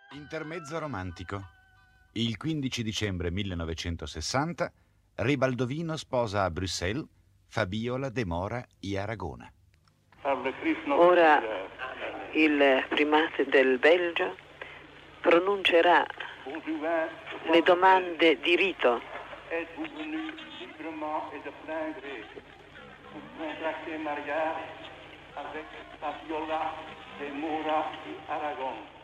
Intermezzo romantico. Il 15 dicembre 1960 Ribaldovino sposa a Bruxelles Fabiola de Mora y Aragona. Ora il primate del Belgio pronuncerà le domande di rito. Êtes-vous venu librement et de plein gré pour contracter mariage avec Fabiola de Mora y Aragon?